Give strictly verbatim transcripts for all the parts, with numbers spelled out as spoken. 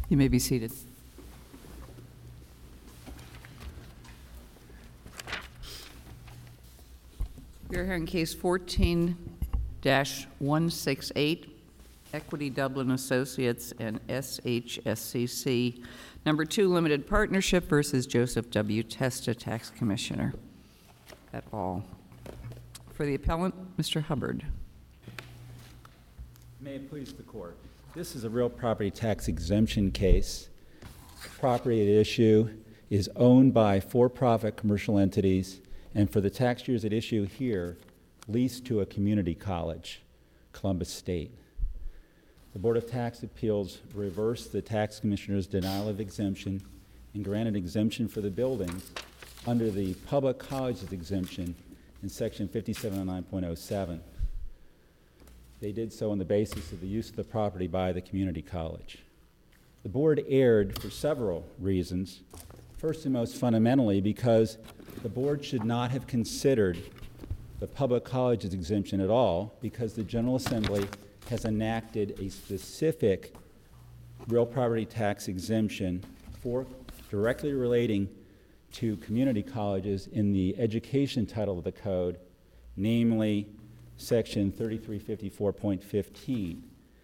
You may be seated. We are hearing case fourteen dash one six eight, Equity Dublin Associates and S H S C C, number two limited partnership versus Joseph W. Testa, Tax Commissioner et al. For the appellant, Mister Hubbard. May it please the court. This is a real property tax exemption case. The property at issue is owned by for-profit commercial entities, and for the tax years at issue here, leased to a community college, Columbus State. The Board of Tax Appeals reversed the tax commissioner's denial of exemption and granted exemption for the buildings under the public colleges exemption in section fifty-seven oh nine point oh seven. They did so on the basis of the use of the property by the community college. The board erred for several reasons. First and most fundamentally, because the board should not have considered the public colleges exemption at all, because the General Assembly has enacted a specific real property tax exemption for directly relating to community colleges in the education title of the code, namely section thirty-three fifty-four point fifteen.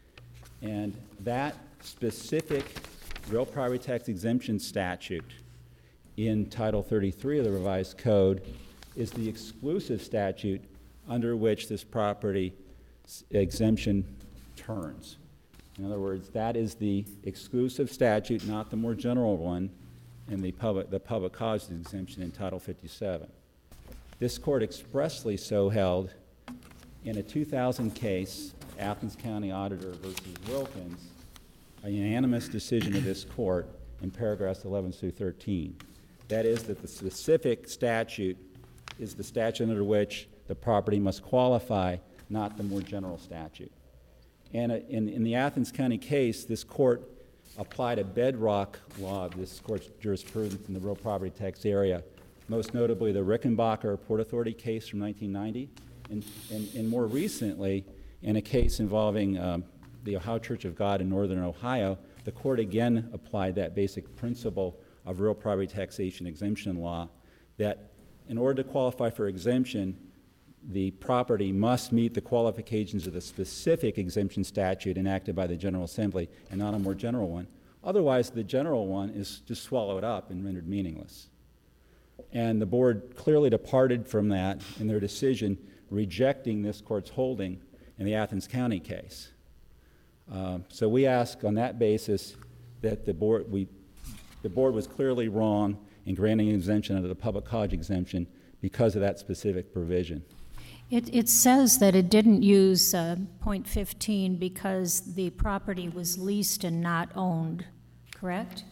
And that specific real property tax exemption statute in Title thirty-three of the revised code is the exclusive statute under which this property exemption turns. In other words, that is the exclusive statute, not the more general one in the public, the public colleges exemption in Title fifty-seven. This court expressly so held in a two thousand case, Athens County Auditor versus Wilkins, a unanimous decision of this court in paragraphs eleven through thirteen. That is that the specific statute is the statute under which the property must qualify, not the more general statute. And in, in the Athens County case, this court applied a bedrock law of this court's jurisprudence in the real property tax area, most notably the Rickenbacker Port Authority case from nineteen ninety, and, and, and more recently, in a case involving um, the Ohio Church of God in Northern Ohio, the court again applied that basic principle of real property taxation exemption law, that in order to qualify for exemption, the property must meet the qualifications of the specific exemption statute enacted by the General Assembly and not a more general one. Otherwise, the general one is just swallowed up and rendered meaningless. And the board clearly departed from that in their decision, rejecting this court's holding in the Athens County case. Uh, so we ask on that basis that the board, we, the board was clearly wrong in granting an exemption under the public college exemption because of that specific provision. It, it says that it didn't use uh, point fifteen because the property was leased and not owned, correct?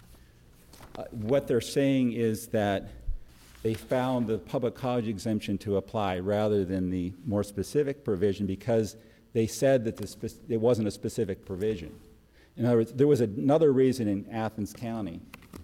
Uh, what they're saying is that they found the public college exemption to apply rather than the more specific provision because they said that the spe- it wasn't a specific provision. In other words, there was another reason in Athens County.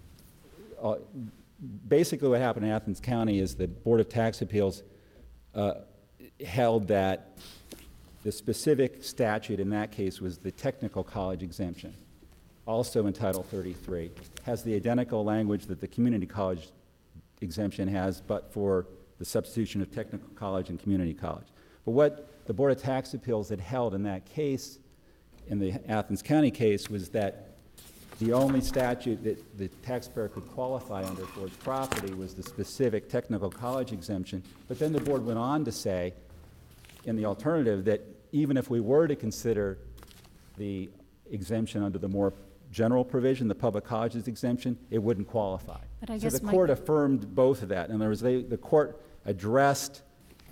Uh, basically what happened in Athens County is the Board of Tax Appeals uh, held that the specific statute in that case was the technical college exemption, also in Title thirty-three, has the identical language that the community college exemption has, but for the substitution of technical college and community college. But what the Board of Tax Appeals had held in that case, in the Athens County case, was that the only statute that the taxpayer could qualify under for its property was the specific technical college exemption. But then the board went on to say, in the alternative, that even if we were to consider the exemption under the more general provision, the public colleges exemption, it wouldn't qualify. But I so guess the my- court affirmed both of that. In other words, they, the court addressed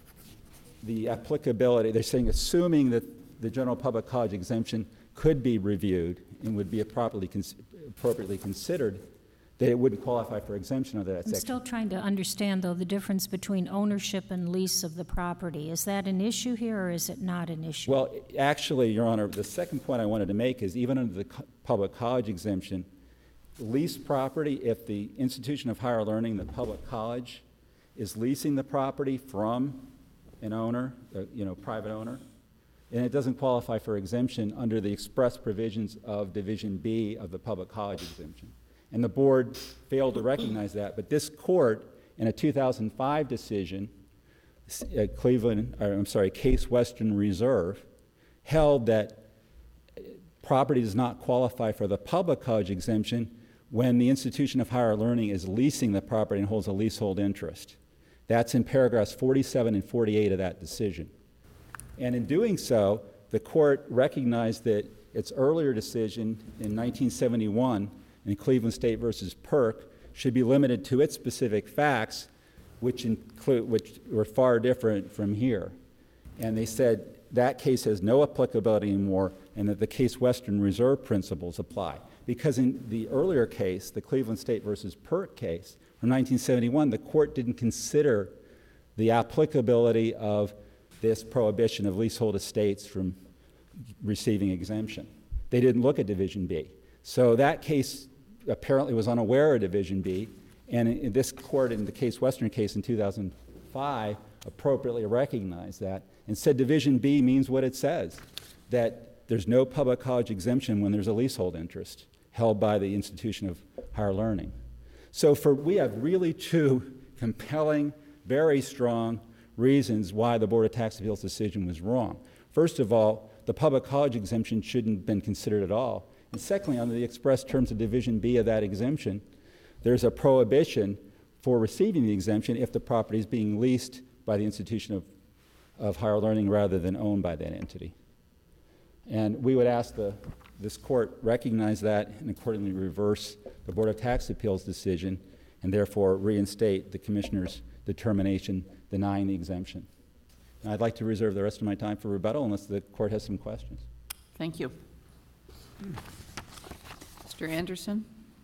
the applicability. They're saying, assuming that the general public college exemption could be reviewed and would be properly cons- appropriately considered, that it wouldn't qualify for exemption under that I'm section. still trying to understand, though, the difference between ownership and lease of the property. Is that an issue here, or is it not an issue? Well, actually, Your Honor, the second point I wanted to make is even under the co- public college exemption, leased property, if the institution of higher learning, the public college, is leasing the property from an owner, uh, you know, private owner, and it doesn't qualify for exemption under the express provisions of Division B of the public college exemption. And the board failed to recognize that, but this court, in a two thousand five decision, uh, Cleveland, or I'm sorry, Case Western Reserve, held that property does not qualify for the public college exemption when the institution of higher learning is leasing the property and holds a leasehold interest. That's in paragraphs forty-seven and forty-eight of that decision. And in doing so, the court recognized that its earlier decision in nineteen seventy-one in Cleveland State versus Perk should be limited to its specific facts, which include, which were far different from here. And they said that case has no applicability anymore, and that the Case Western Reserve principles apply. Because in the earlier case, the Cleveland State versus Perk case from nineteen seventy-one, the court didn't consider the applicability of this prohibition of leasehold estates from receiving exemption. They didn't look at Division B. So that case apparently was unaware of Division B, and in, in this court, in the Case Western case in two thousand five, appropriately recognized that and said Division B means what it says, that there's no public college exemption when there's a leasehold interest held by the institution of higher learning. So for we have really two compelling, very strong reasons why the Board of Tax Appeals decision was wrong. First of all, the public college exemption shouldn't have been considered at all. And secondly, under the express terms of Division B of that exemption, there's a prohibition for receiving the exemption if the property is being leased by the institution of, of higher learning rather than owned by that entity. And we would ask the, this court recognize that and accordingly reverse the Board of Tax Appeals decision and therefore reinstate the commissioner's determination denying the exemption. And I'd like to reserve the rest of my time for rebuttal unless the court has some questions. Thank you. Mister Anderson?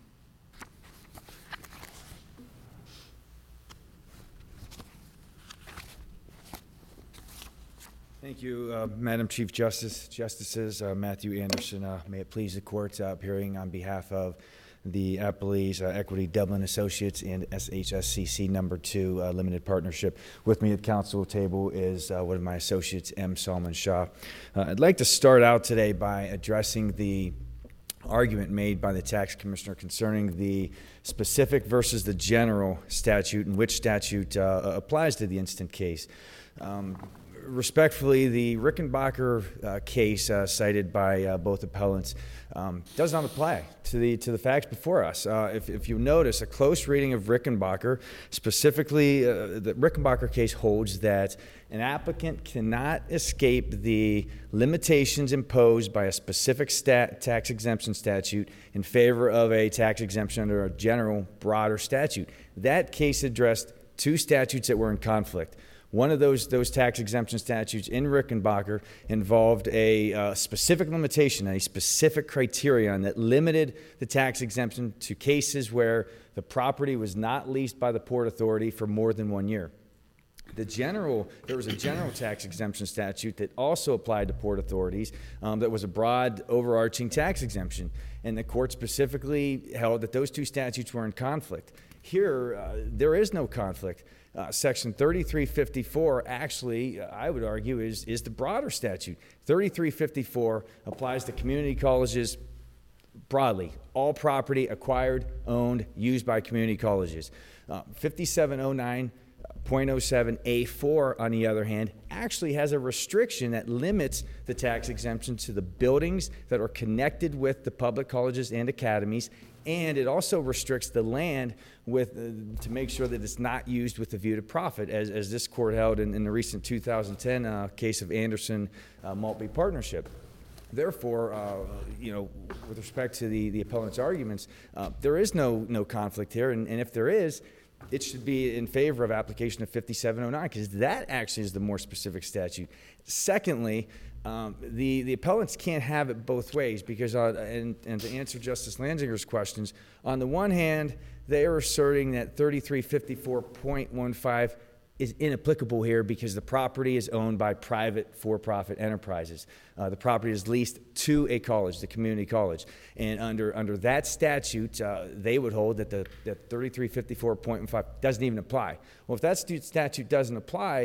Thank you, uh, Madam Chief Justice, Justices, uh, Matthew Anderson. Uh, may it please the court, uh, appearing on behalf of the Appellees, uh, Equity Dublin Associates and S H S C C Number Two uh, Limited Partnership. With me at the council table is uh, one of my associates, M. Salman Shah. Uh, I'd like to start out today by addressing the argument made by the tax commissioner concerning the specific versus the general statute and which statute uh, applies to the instant case. Um, Respectfully, the Rickenbacker uh, case uh, cited by uh, both appellants um, does not apply to the to the facts before us. Uh, if, if you notice, a close reading of Rickenbacker, specifically uh, the Rickenbacker case holds that an applicant cannot escape the limitations imposed by a specific stat, tax exemption statute in favor of a tax exemption under a general, broader statute. That case addressed two statutes that were in conflict. One of those those tax exemption statutes in Rickenbacker involved a uh, specific limitation, a specific criterion that limited the tax exemption to cases where the property was not leased by the Port Authority for more than one year. The general, there was a general tax exemption statute that also applied to port authorities um, that was a broad, overarching tax exemption. And the court specifically held that those two statutes were in conflict. Here, uh, there is no conflict. Uh, Section thirty-three fifty-four actually, uh, I would argue, is, is the broader statute. thirty-three fifty-four applies to community colleges broadly, all property acquired, owned, used by community colleges. Uh, fifty-seven oh nine point oh seven A four, on the other hand, actually has a restriction that limits the tax exemption to the buildings that are connected with the public colleges and academies, and it also restricts the land with uh, to make sure that it's not used with a view to profit, as, as this court held in, in the recent two thousand ten uh, case of Anderson uh, Maltby Partnership. Therefore, uh, you know, with respect to the, the appellant's arguments, uh, there is no, no conflict here, and, and if there is, it should be in favor of application of fifty-seven oh nine, because that actually is the more specific statute. Secondly, um, the, the appellants can't have it both ways, because, uh, and, and to answer Justice Lanzinger's questions, on the one hand, they are asserting that thirty-three fifty-four point one five is inapplicable here because the property is owned by private for-profit enterprises. Uh, the property is leased to a college, the community college. And under under that statute, uh, they would hold that the that thirty-three fifty-four point one five doesn't even apply. Well, if that statute doesn't apply,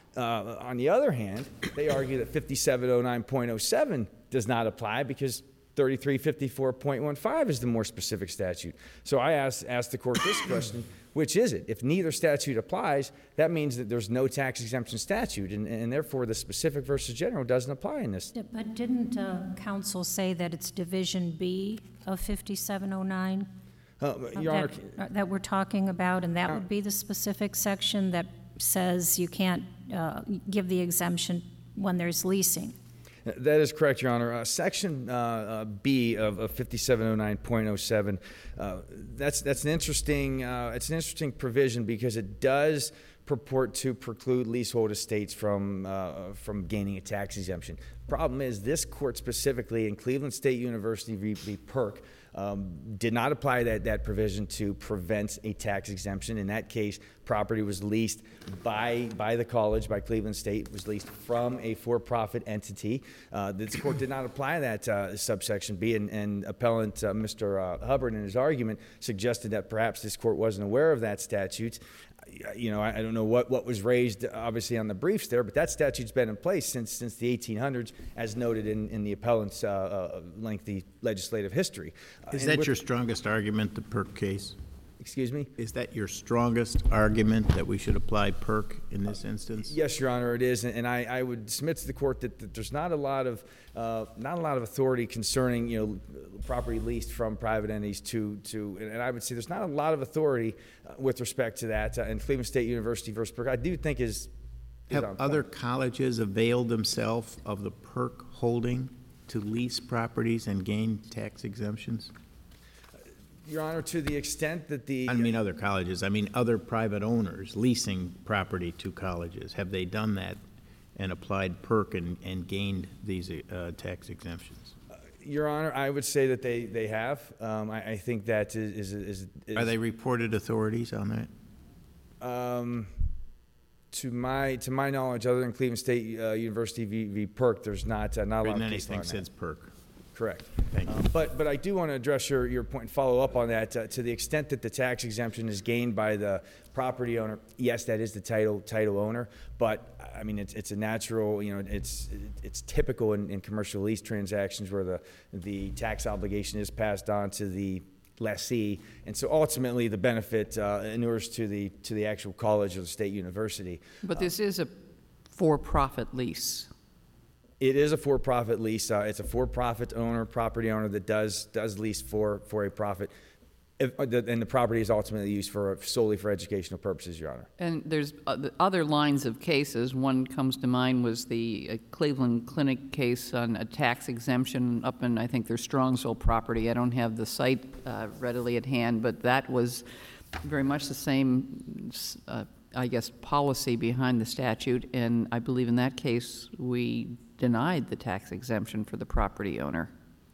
Uh, on the other hand, they argue that fifty-seven oh nine point oh seven does not apply because thirty-three fifty-four point one five is the more specific statute. So I asked, asked the court this question, which is it? If neither statute applies, that means that there's no tax exemption statute, and, and therefore the specific versus general doesn't apply in this. But didn't uh, counsel say that it's Division B of fifty-seven oh nine? Uh, Your Honor, That, that we're talking about, and that would be the specific section that says you can't uh, give the exemption when there's leasing. that is correct, Your Honor. Uh, section uh, uh, B of, of fifty-seven oh nine point oh seven, uh, that's that's an interesting uh, it's an interesting provision because it does purport to preclude leasehold estates from uh, from gaining a tax exemption. Problem is, this court specifically in Cleveland State University v. v. Perk um, did not apply that, that provision to prevent a tax exemption. In that case, property was leased by by the college, by Cleveland State, it was leased from a for-profit entity. Uh, this court did not apply that uh, subsection B, and, and appellant uh, Mister Uh, Hubbard in his argument suggested that perhaps this court wasn't aware of that statute. You know, I, I don't know what, what was raised, obviously, on the briefs there, but that statute's been in place since since the eighteen hundreds, as noted in, in the appellant's uh, uh, lengthy legislative history. Uh, Is and that with- your strongest argument, the Perk case? Excuse me? Is that your strongest argument that we should apply Perk in this instance? Yes, Your Honor, it is, and I, I would submit to the court that, that there's not a lot of uh, not a lot of authority concerning, you know, property leased from private entities to to, and I would say there's not a lot of authority uh, with respect to that. Uh, and Cleveland State University versus Perk, I do think is. is Have on other point. colleges availed themselves of the Perk holding to lease properties and gain tax exemptions? Your Honor, to the extent that the I don't mean other colleges, I mean other private owners leasing property to colleges. Have they done that and applied Perk and, and gained these uh, tax exemptions? Your Honor, I would say that they, they have. Um, I, I think that is, is, is, is Are they reported authorities on that? Um, to my to my knowledge, other than Cleveland State uh, University v, v. Perk, there's not uh, not a lot Written of case law anything on that. since Perk? Correct. Thank you. Um, but but I do want to address your, your point and follow up on that. Uh, to the extent that the tax exemption is gained by the property owner, yes, that is the title title owner. But I mean, it's it's a natural, you know, it's it's typical in, in commercial lease transactions where the the tax obligation is passed on to the lessee, and so ultimately the benefit uh, inures to the to the actual college or the state university. But this is a for-profit lease. It is a for-profit lease. Uh, it's a for-profit owner, property owner that does does lease for for a profit, if, uh, the, and the property is ultimately used for solely for educational purposes, Your Honor. And there's oth- other lines of cases. One comes to mind was the uh, Cleveland Clinic case on a tax exemption up in, I think, their Strongsville property. I don't have the site uh, readily at hand, but that was very much the same, uh, I guess, policy behind the statute. And I believe in that case, we denied the tax exemption for the property owner.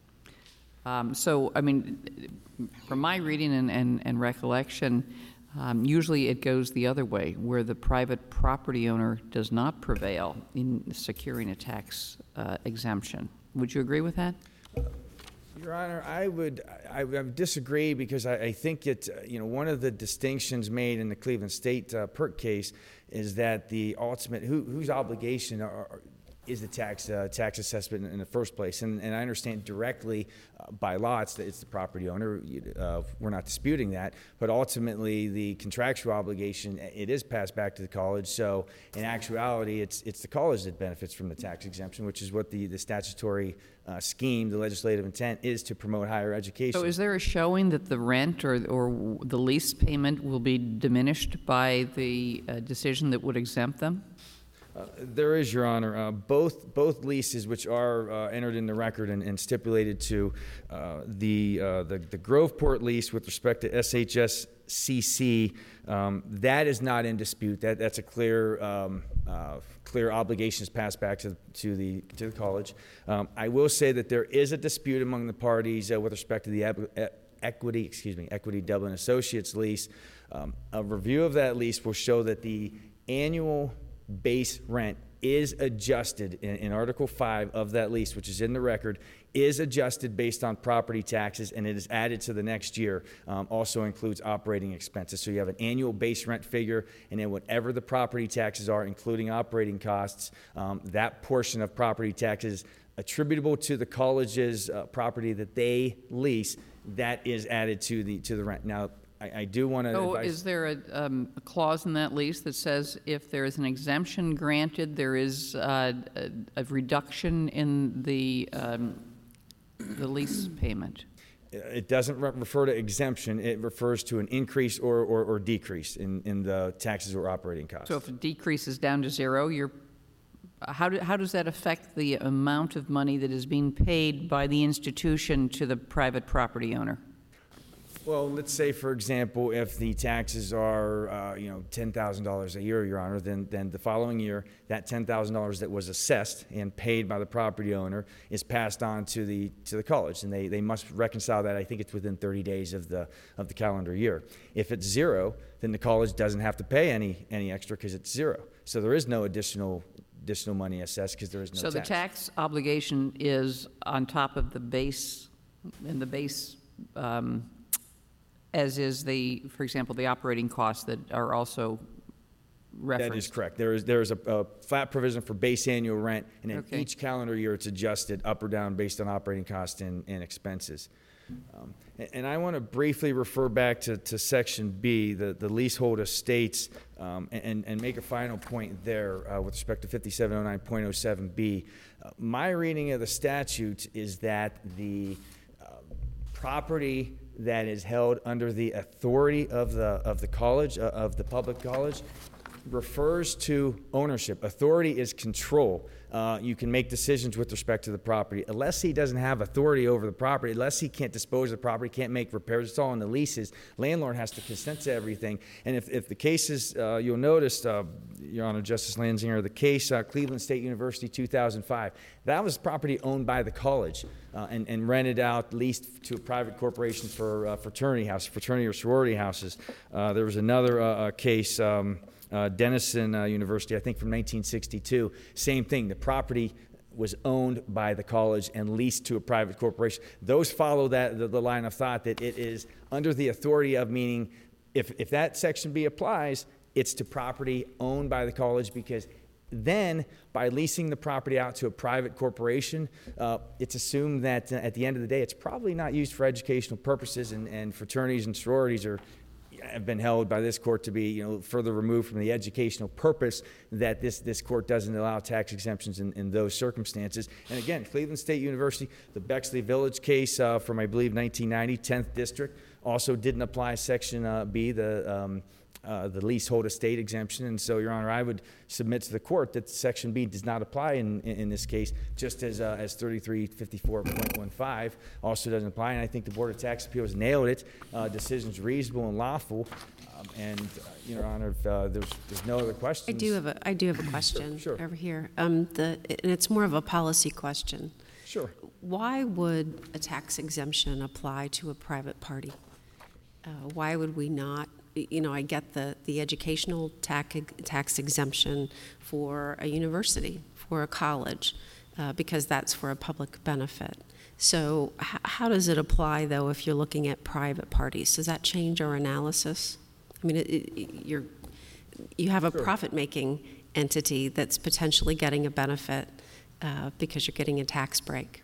Um, so, I mean, from my reading and, and, and recollection, um, usually it goes the other way, where the private property owner does not prevail in securing a tax uh, exemption. Would you agree with that? Your Honor, I would I, I would disagree because I, I think it uh, you know one of the distinctions made in the Cleveland State uh, Perk case is that the ultimate who, whose obligation are, are, is the tax uh, tax assessment in, in the first place, and, and I understand directly uh, by law it's the, it's the property owner. Uh, we're not disputing that, but ultimately the contractual obligation it is passed back to the college. So in actuality, it's it's the college that benefits from the tax exemption, which is what the the statutory uh, scheme, the legislative intent is to promote higher education. So is there a showing that the rent or, or the lease payment will be diminished by the uh, decision that would exempt them? Uh, There is, Your Honor. Uh, Both both leases, which are uh, entered in the record and and stipulated to uh, the, uh, the the Groveport lease with respect to S H S C C, um, that is not in dispute. That that's a clear um, uh, clear obligations passed back to to the to the college. Um, I will say that there is a dispute among the parties uh, with respect to the eb- e- equity, excuse me, Equity Dublin Associates lease. Um, a review of that lease will show that the annual base rent is adjusted in, in Article five of that lease, which is in the record, is adjusted based on property taxes, and it is added to the next year. Um, also includes operating expenses. So you have an annual base rent figure, and then whatever the property taxes are, including operating costs, um, that portion of property taxes attributable to the college's uh, property that they lease, that is added to the to the rent. Now, I, I do want to So advise. is there a, um, a clause in that lease that says if there is an exemption granted, there is uh, a, a reduction in the, um, the lease payment? It doesn't re- refer to exemption. It refers to an increase or, or, or decrease in, in the taxes or operating costs. So if it decreases down to zero, you're, how, do, how does that affect the amount of money that is being paid by the institution to the private property owner? Well, let's say, for example, if the taxes are, uh, you know, ten thousand dollars a year, Your Honor, then, then the following year, that ten thousand dollars that was assessed and paid by the property owner is passed on to the to the college, and they, they must reconcile that. I think it's within thirty days of the of the calendar year. If it's zero, then the college doesn't have to pay any any extra because it's zero. So there is no additional additional money assessed because there is no So the tax. tax obligation is on top of the base, and the base, um, as is the, for example, the operating costs that are also referenced. That is correct. There is there is a, a flat provision for base annual rent, and in Okay. each calendar year, it's adjusted up or down based on operating costs and, and expenses. Um, and, and I want to briefly refer back to, to Section B, the, the leasehold estates, um, and, and make a final point there uh, with respect to fifty-seven oh nine point oh seven B. Uh, my reading of the statute is that the uh, property that is held under the authority of the of the college, uh, of the public college, refers to ownership. Authority is control. Uh, you can make decisions with respect to the property. Unless he doesn't have authority over the property, unless he can't dispose of the property, can't make repairs, it's all in the leases. Landlord has to consent to everything. And if, if the cases, uh, you'll notice, uh, Your Honor, Justice Lanzinger, the case, uh, Cleveland State University, two thousand five, that was property owned by the college uh, and, and rented out, leased to a private corporation for uh, fraternity houses, fraternity or sorority houses. Uh, there was another uh, uh, case, um, Uh, Denison uh, University, I think from nineteen sixty-two. Same thing. The property was owned by the college and leased to a private corporation. Those follow that the, the line of thought that it is under the authority of, meaning if, if that Section B applies, it's to property owned by the college, because then by leasing the property out to a private corporation, uh, it's assumed that uh, at the end of the day, it's probably not used for educational purposes, and, and fraternities and sororities are have been held by this court to be, you know, further removed from the educational purpose, that this, this court doesn't allow tax exemptions in, in those circumstances. And again, Cleveland State University, the Bexley Village case uh, from, I believe, nineteen ninety, tenth District, also didn't apply Section uh, B, the um, Uh, the leasehold estate exemption. And so, Your Honor, I would submit to the court that Section B does not apply in, in, in this case, just as uh, as thirty-three fifty-four point one five also doesn't apply. And I think the Board of Tax Appeals nailed it. Uh, decision's reasonable and lawful. Um, and, uh, Your Honor, if uh, there's, there's no other questions. I do have a, I do have a question Sure, sure. over here. Um, the, and it's more of a policy question. Sure. Why would a tax exemption apply to a private party? Uh, why would we not? You know, I get the, the educational tax, tax exemption for a university, for a college, uh, because that's for a public benefit. So h- how does it apply, though, if you're looking at private parties? Does that change our analysis? I mean, it, it, you're, you have a Sure. profit-making entity that's potentially getting a benefit uh, because you're getting a tax break.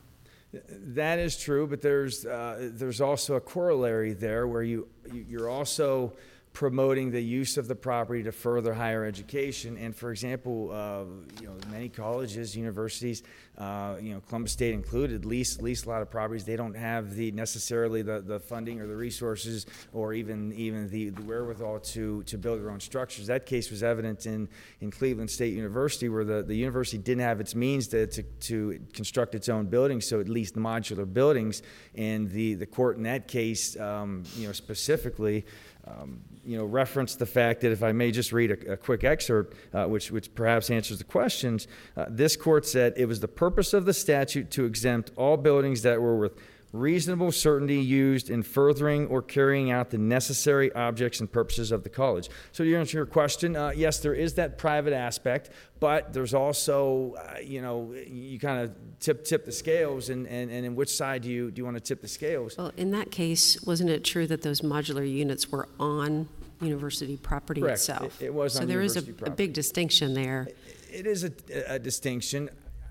That is true, but there's uh, there's also a corollary there where you you- you're also promoting the use of the property to further higher education. And for example, uh, you know, many colleges, universities, uh, you know, Columbus State included, lease lease a lot of properties. They don't have the necessarily the, the funding or the resources or even even the, the wherewithal to to build their own structures. That case was evident in in Cleveland State University, where the, the university didn't have its means to, to to construct its own buildings, so it leased modular buildings. And the the court in that case, um, you know, specifically, Um, you know, reference the fact that, if I may just read a, a quick excerpt, uh, which which perhaps answers the questions. Uh, this court said it was the purpose of the statute to exempt all buildings that were with reasonable certainty used in furthering or carrying out the necessary objects and purposes of the college. So to answer your question, uh, yes, there is that private aspect, but there's also, uh, you know, you kind of tip tip the scales, and, and, and in which side do you do you want to tip the scales? Well, in that case, wasn't it true that those modular units were on university property Correct. itself? It- it was on So there is a, university a property. big distinction there. It is a, a distinction.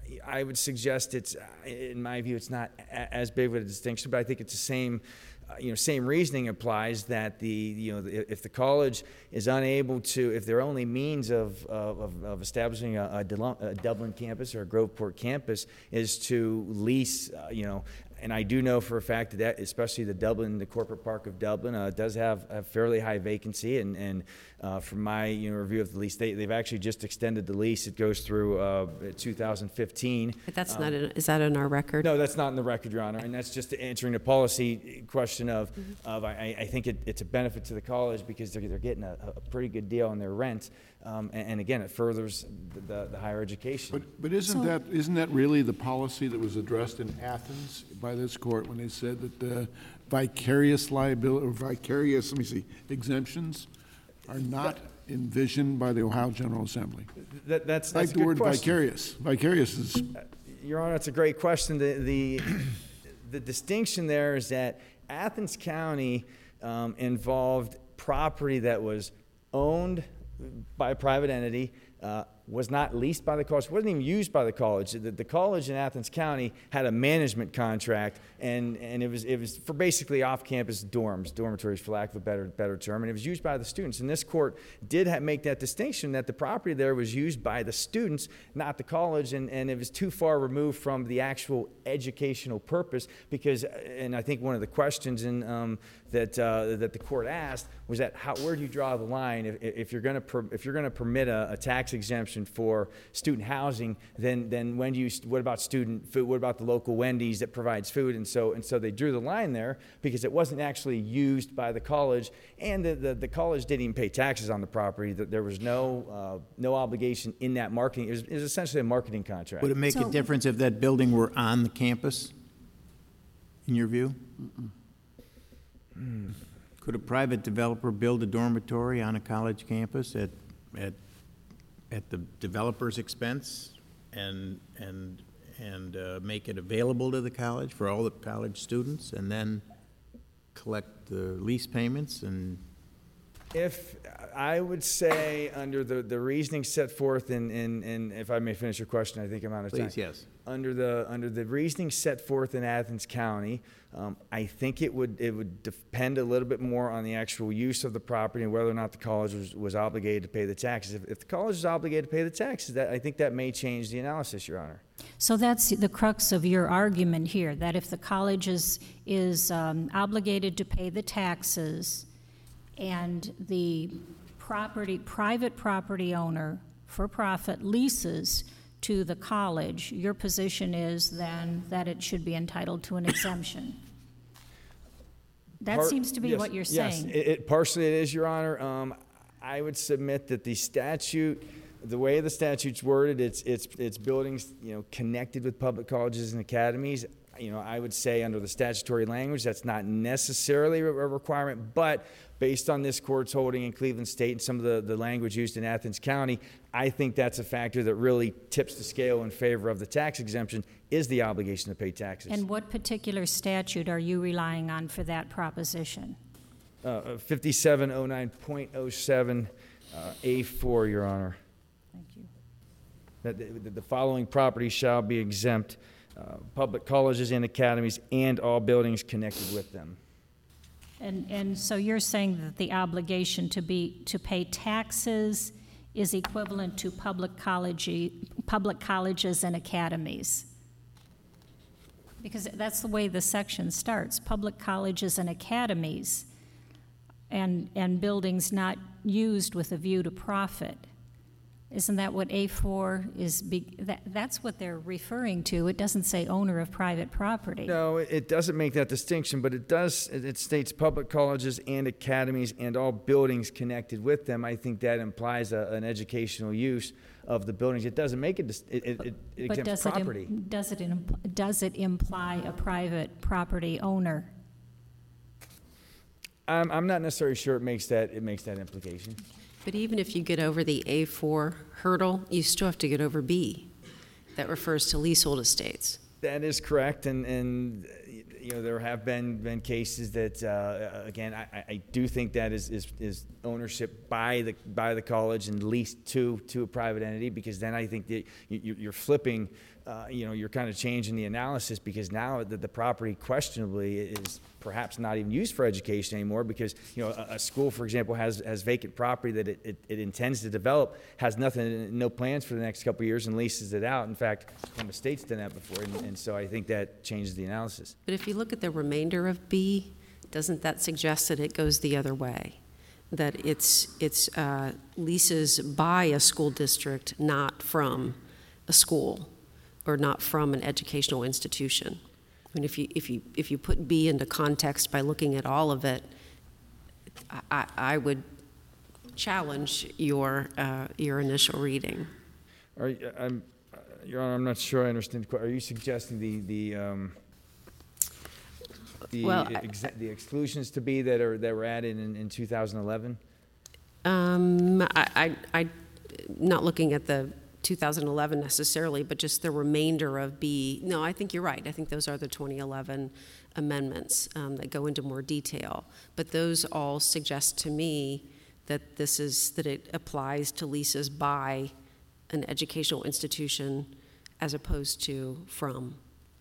I would suggest it's, in my view, it's not a- as big of a distinction, but I think it's the same, uh, you know, same reasoning applies that the, you know, the- if the college is unable to, if their only means of, of, of establishing a, a Delu- a Dublin campus or a Groveport campus is to lease, uh, you know, and I do know for a fact that, that especially the Dublin, the corporate park of Dublin, uh, does have a fairly high vacancy. And, and uh, from my you know, review of the lease, they, they've actually just extended the lease. It goes through uh, two thousand fifteen. But that's not, in, is that in our record? No, that's not in the record, Your Honor. And that's just answering the policy question of, of I, I think it, it's a benefit to the college because they're, they're getting a, a pretty good deal on their rent. Um, and, and again, it furthers the, the, the higher education. But, but isn't So- that, isn't that really the policy that was addressed in Athens by this court when they said that the vicarious liability, or vicarious, let me see, exemptions are not envisioned by the Ohio General Assembly? that, that's, I that's like a the good word question. vicarious. Vicarious is, Your Honor, that's a great question. The, the, the distinction there is that Athens County um, involved property that was owned by a private entity, uh, was not leased by the college, wasn't even used by the college. The, the college in Athens County had a management contract, and, and it was it was for basically off-campus dorms, dormitories, for lack of a better better term, and it was used by the students. And this court did ha- make that distinction that the property there was used by the students, not the college, and, and it was too far removed from the actual educational purpose. Because, and I think one of the questions in, um, that uh, that the court asked was that how where do you draw the line if, if you're going to per, if you're going to permit a, a tax exemption for student housing, then then when do you what about student food? What about the local Wendy's that provides food? And so and so they drew the line there because it wasn't actually used by the college, and the the, the college didn't even pay taxes on the property. That there was no uh, no obligation in that marketing. It was, it was essentially a marketing contract. Would it make a So- difference if that building were on the campus, in your view? Could a private developer build a dormitory on a college campus at, at, at the developer's expense and, and, and uh, make it available to the college for all the college students, and then collect the lease payments? And If, I would say, under the, the reasoning set forth in, in, in, if I may finish your question, I think I'm out of time. please, yes. Under the, under the reasoning set forth in Athens County, um, I think it would, it would depend a little bit more on the actual use of the property and whether or not the college was, was obligated to pay the taxes. If, if the college is obligated to pay the taxes, that, I think that may change the analysis, Your Honor. So that's the crux of your argument here, that if the college is, is um, obligated to pay the taxes and the property, private property owner for profit leases to the college, your position is then that it should be entitled to an exemption. That Part- seems to be yes, what you're yes, saying. It, it, partially it is, Your Honor. Um, I would submit that the statute, the way the statute's worded, it's, it's, it's buildings, you know, connected with public colleges and academies. You know, I would say under the statutory language, that's not necessarily a a requirement, but based on this court's holding in Cleveland State and some of the, the language used in Athens County, I think that's a factor that really tips the scale in favor of the tax exemption, is the obligation to pay taxes. And what particular statute are you relying on for that proposition? Uh, fifty-seven oh nine point oh seven, uh, A four, Your Honor. Thank you. That the, the following properties shall be exempt, uh, public colleges and academies and all buildings connected with them. And, and so you're saying that the obligation to be, to pay taxes is equivalent to public college, public colleges and academies? Because that's the way the section starts, public colleges and academies, and, and buildings not used with a view to profit. Isn't that what A four is, be, that, that's what they're referring to? It doesn't say owner of private property. No, it it doesn't make that distinction, but it does, it it states public colleges and academies and all buildings connected with them. I think that implies a, an educational use. of the buildings, it doesn't make it, dis- it, it, it But exempts does it, im- property. does it, impl- does it imply a private property owner? I'm, I'm not necessarily sure it makes that, it makes that implication. But even if you get over the A four hurdle, you still have to get over B. That refers to leasehold estates. That is correct, and, and, you know, there have been, been cases that, uh, again, I, I- I do think that is, is, is ownership by the, by the college and leased to, to a private entity, because then I think that you, you- you're flipping, uh, you know, you're kind of changing the analysis, because now the, the property questionably is perhaps not even used for education anymore, because, you know, a, a school, for example, has, has vacant property that it, it, it intends to develop, has nothing, no plans for the next couple of years, and leases it out. In fact, Oklahoma State's done that before, and, and so I think that changes the analysis. But if you look at the remainder of B, doesn't that suggest that it goes the other way? That it's, it's uh, leases by a school district, not from a school, or not from an educational institution? I mean, if you, if you, if you put B into context by looking at all of it, I, I, I would challenge your, uh, your initial reading. Are, you- I'm, uh, Your Honor, I'm not sure I understand. the que- Are you suggesting the, the, um, the, Well, I- ex- the exclusions to be that are, that were added in, in two thousand eleven? Um, I, I, I, not looking at the two thousand eleven necessarily, but just the remainder of B. No, I think you're right. I think those are the twenty eleven amendments um, that go into more detail. But those all suggest to me that this is, that it applies to leases by an educational institution as opposed to from.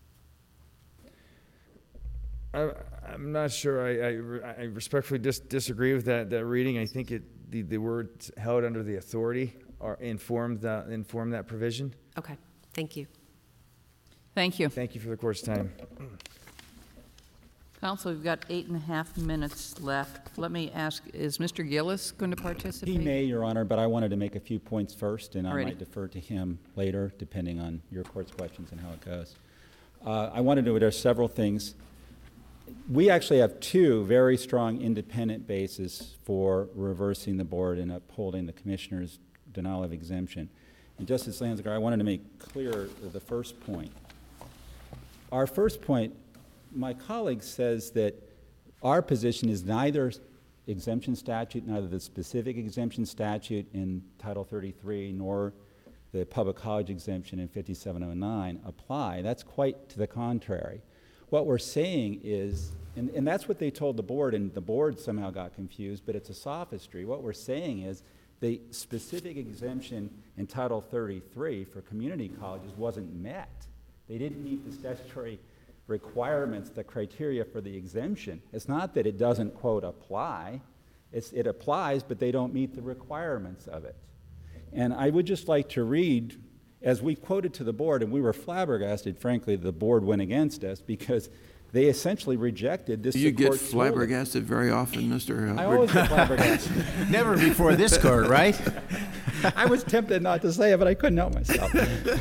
I, I'm not sure. I, I re- I respectfully dis- disagree with that, that reading. I think it, the, the words held under the authority are informed, that inform that provision. Okay, thank you. Thank you. Thank you for the court's time. Counsel, we've got eight and a half minutes left. Let me ask, is Mister Gillis going to participate? He may, Your Honor, but I wanted to make a few points first, and I Alrighty. might defer to him later, depending on your court's questions and how it goes. Uh, I wanted to address several things. We actually have two very strong independent bases for reversing the board and upholding the commissioner's denial of exemption. And Justice Lanziger, I wanted to make clear the first point. Our first point, my colleague says that our position is neither exemption statute, neither the specific exemption statute in Title thirty-three, nor the public college exemption in fifty-seven oh nine apply. That's quite to the contrary. What we're saying is, and, and that's what they told the board, and the board somehow got confused, but it's a sophistry. What we're saying is the specific exemption in Title thirty-three for community colleges wasn't met. They didn't meet the statutory requirements, the criteria for the exemption. It's not that it doesn't, quote, apply. It's, it applies, but they don't meet the requirements of it. And I would just like to read, as we quoted to the board, and we were flabbergasted, frankly, the board went against us because they essentially rejected this. You get court's ruling. flabbergasted very often, Mister I Hubbard. always get flabbergasted. Never before this court, right? I was tempted not to say it, but I couldn't help myself.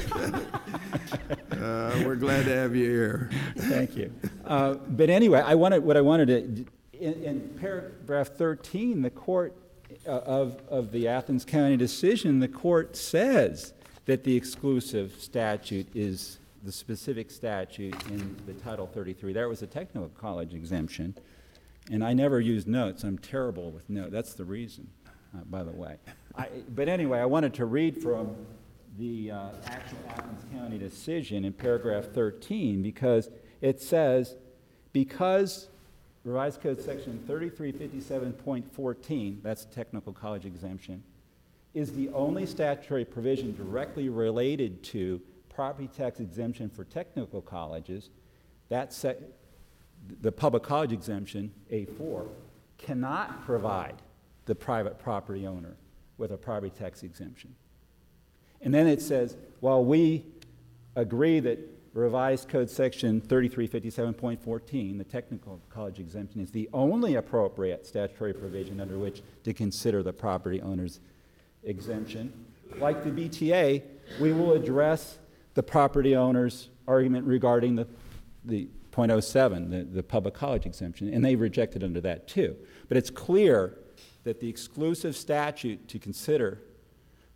Uh, we're glad to have you here. Thank you. Uh, but anyway, I wanted, what I wanted to, in, in paragraph thirteen, the court uh, of, of the Athens County decision, the court says that the exclusive statute is the specific statute in the Title thirty-three. There was a technical college exemption, and I never used notes. I'm terrible with notes. That's the reason, uh, by the way. I, but anyway, I wanted to read from the uh, actual Athens County decision in paragraph thirteen, because it says, because Revised Code Section thirty-three fifty-seven point fourteen, that's technical college exemption, is the only statutory provision directly related to property tax exemption for technical colleges, that se- the public college exemption, A four, cannot provide the private property owner with a property tax exemption. And then it says, while we agree that Revised Code Section thirty-three fifty-seven point fourteen, the technical college exemption, is the only appropriate statutory provision under which to consider the property owner's exemption, like the B T A, we will address the property owner's argument regarding the, the point oh seven, the, the public college exemption, and they rejected under that too. But it's clear that the exclusive statute to consider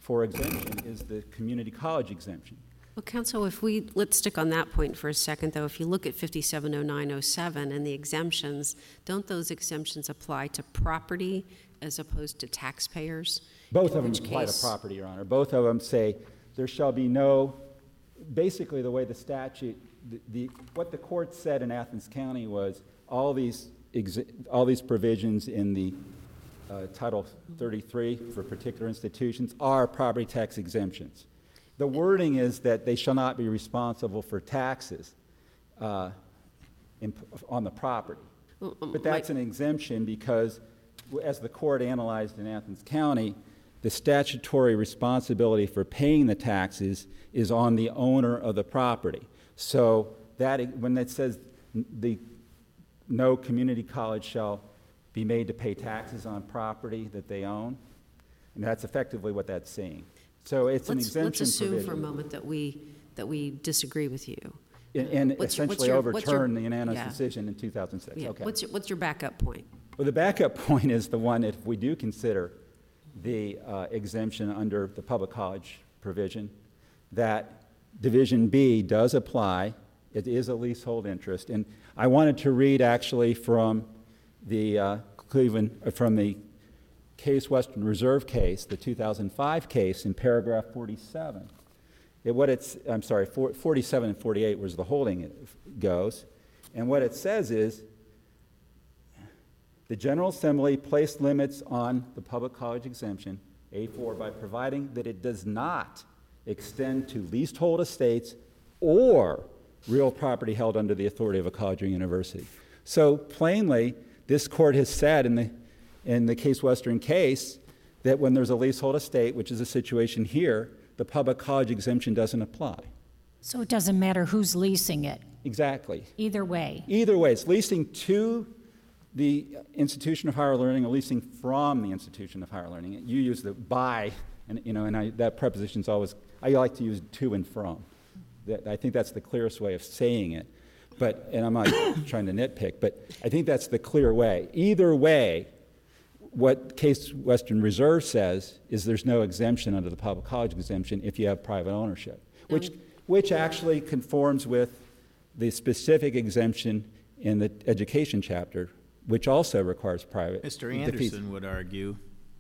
for exemption is the community college exemption. Well, Counsel, if we, let's stick on that point for a second, though. If you look at fifty-seven oh nine oh seven and the exemptions, don't those exemptions apply to property as opposed to taxpayers? Both In of them which apply to case- property, Your Honor. Both of them say there shall be no, basically the way the statute, the, the what the court said in Athens County was all these, exi- all these provisions in the uh, Title thirty-three for particular institutions are property tax exemptions. The wording is that they shall not be responsible for taxes uh, in, on the property. Well, um, But that's an exemption because, as the court analyzed in Athens County, the statutory responsibility for paying the taxes is on the owner of the property. So that, when it says the no community college shall be made to pay taxes on property that they own, and that's effectively what that's saying. So it's an Let's- exemption Let's assume provision. for a moment that we, that we disagree with you. And- And What's- what's essentially your- what's your- overturn the unanimous yeah. decision in two thousand six. Yeah. Okay. What's, your- what's your backup point? Well, the backup point is the one, if we do consider the uh, exemption under the public college provision, that Division B does apply. It is a leasehold interest. And I wanted to read actually from the uh, Cleveland, uh, from the Case Western Reserve case, the two thousand five case, in paragraph forty-seven. It, what it's, I'm sorry, for, forty-seven and forty-eight was the holding it goes. And what it says is, the General Assembly placed limits on the public college exemption, A four, by providing that it does not extend to leasehold estates or real property held under the authority of a college or university. So plainly, this court has said in the, in the Case Western case that when there's a leasehold estate, which is a situation here, the public college exemption doesn't apply. So it doesn't matter who's leasing it, Exactly. either way. Either way, it's leasing to the institution of higher learning or leasing from the institution of higher learning. You use the by, and you know, and I, that preposition's always, I like to use to and from. That, I think that's the clearest way of saying it. But, and I'm not trying to nitpick, but I think that's the clear way. Either way, what Case Western Reserve says is there's no exemption under the public college exemption if you have private ownership, which, which actually conforms with the specific exemption in the education chapter, which also requires private. Mister defeats- Anderson would argue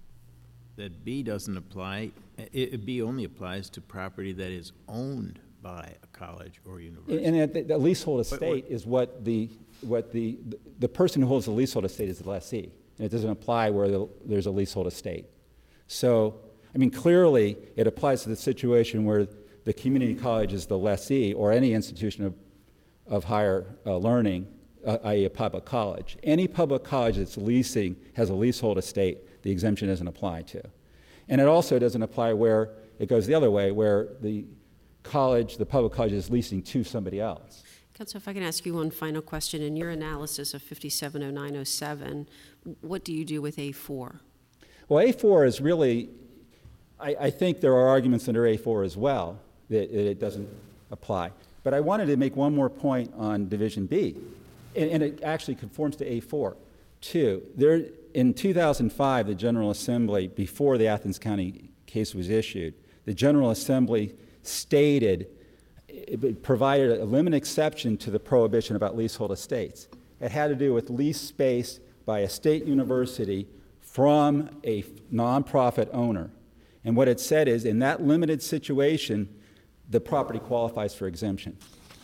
that B doesn't apply, i- i- B only applies to property that is owned by a college or university. And the, the leasehold But what- estate is what the, what the, the person who holds the leasehold estate is the lessee. And it doesn't apply where the, there's a leasehold estate. So, I mean, clearly, it applies to the situation where the community college is the lessee or any institution of, of higher uh, learning, uh, that is a public college. Any public college that's leasing has a leasehold estate, the exemption doesn't apply to. And it also doesn't apply where it goes the other way, where the college, the public college is leasing to somebody else. Counsel, if I can ask you one final question. In your analysis of fifty-seven oh nine oh seven, what do you do with A four? Well, A four is really, I, I think there are arguments under A four as well that, that it doesn't apply. But I wanted to make one more point on Division B, and, and it actually conforms to A four, too. There, in two thousand five, the General Assembly, before the Athens County case was issued, the General Assembly stated, it provided a limited exception to the prohibition about leasehold estates. It had to do with lease space by a state university from a nonprofit owner. And what it said is, in that limited situation, the property qualifies for exemption.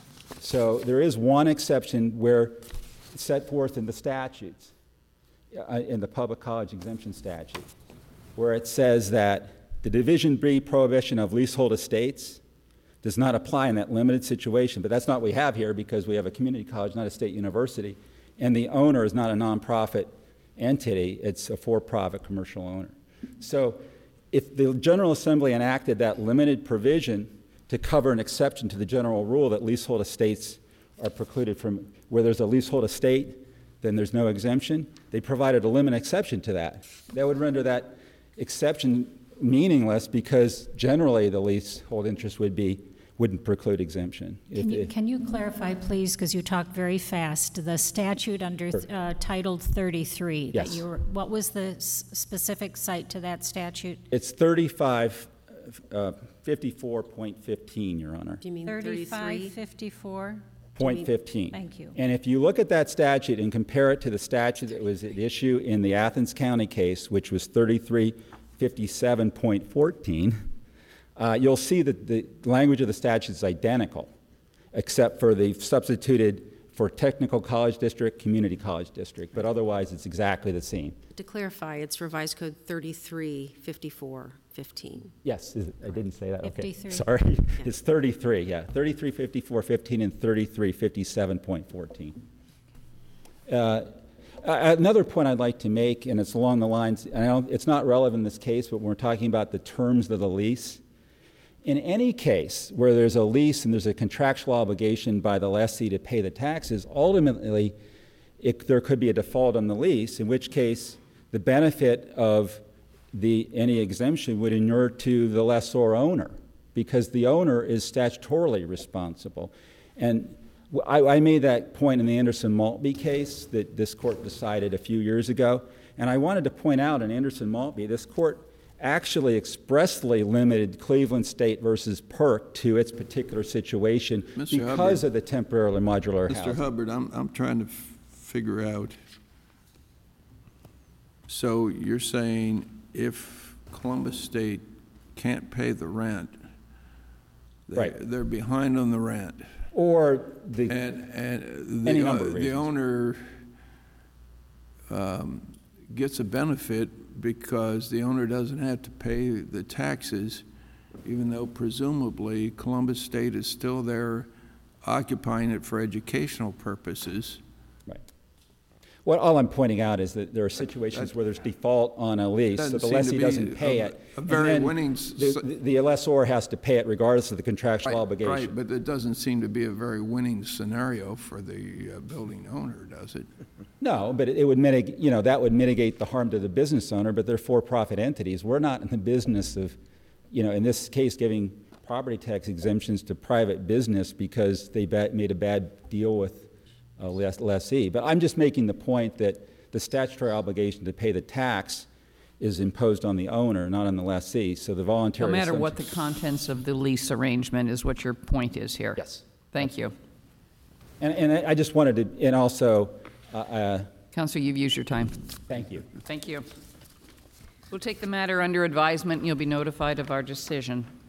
So there is one exception where it's set forth in the statutes, uh, in the public college exemption statute, where it says that the Division B prohibition of leasehold estates does not apply in that limited situation, but that's not what we have here because we have a community college, not a state university, and the owner is not a nonprofit entity, it's a for-profit commercial owner. So if the General Assembly enacted that limited provision to cover an exception to the general rule that leasehold estates are precluded from, where there's a leasehold estate, then there's no exemption, they provided a limited exception to that. That would render that exception meaningless because generally the leasehold interest would be, wouldn't preclude exemption. If Can you, it- can you clarify, please, because you talked very fast, the statute under uh, Title thirty-three? that Yes. you were- What was the s- specific cite to that statute? It's thirty-five uh, fifty-four point fifteen, Your Honor. Do you mean Thirty-five thirty-three? fifty-four? Point fifteen. Thank you. And if you look at that statute and compare it to the statute that was at issue in the Athens County case, which was thirty-three fifty-seven point fourteen, uh, you'll see that the language of the statute is identical, except for the substituted for technical college district, community college district, but otherwise it's exactly the same. To clarify, it's revised code thirty-three fifty-four fifteen. Yes, is it- I didn't say that, okay. fifty-three. Sorry, it's thirty-three, yeah, thirty-three fifty-four fifteen and thirty-three fifty-seven point fourteen. Uh, a- Another point I'd like to make, and it's along the lines, and I don't, it's not relevant in this case, but we're talking about the terms of the lease. In any case where there's a lease and there's a contractual obligation by the lessee to pay the taxes, ultimately, it, there could be a default on the lease, in which case the benefit of the, any exemption would inure to the lessor owner, because the owner is statutorily responsible. And w- I, I made that point in the Anderson Maltby case that this court decided a few years ago, and I wanted to point out in Anderson Maltby, this court actually expressly limited Cleveland State versus Perk to its particular situation Mister because Hubbard. of the temporarily modular Mister housing. Hubbard, I'm, I'm trying to f- figure out, so you're saying if Columbus State can't pay the rent, they- Right. they're behind on the rent, Or the, and, and Any the, number o- of the reasons. owner um, gets a benefit because the owner doesn't have to pay the taxes, even though presumably Columbus State is still there occupying it for educational purposes. right. What, all I'm pointing out is that there are situations where there's default on a lease, so Doesn't the seem to lessee be doesn't pay a- it. a and very then winning s- The, the lessor has to pay it regardless of the contractual Right, obligation. Right, but it doesn't seem to be a very winning scenario for the uh, building owner, does it? No, but it it would mitigate, you know, that would mitigate the harm to the business owner, but they're for-profit entities. We're not in the business of, you know, in this case, giving property tax exemptions to private business because they ba- made a bad deal with a less- lessee. But I'm just making the point that the statutory obligation to pay the tax is imposed on the owner, not on the lessee, so the No voluntary. matter what the assumption- contents of the lease arrangement is what your point is here. Yes. Thank you. And, and I I just wanted to, and also, uh, uh, Counselor, you've used your time. thank you. Thank you. We'll take the matter under advisement, and you'll be notified of our decision.